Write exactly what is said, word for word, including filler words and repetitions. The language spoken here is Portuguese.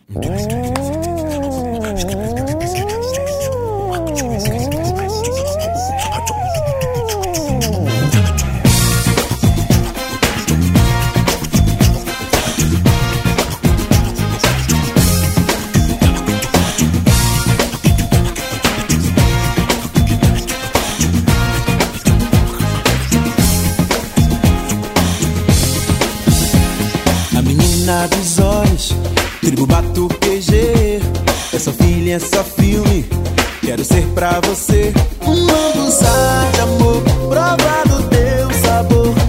Dos olhos, trigo batuqueje. É só filha, é só filme. Quero ser pra você um lambuzar de amor, provar do teu sabor.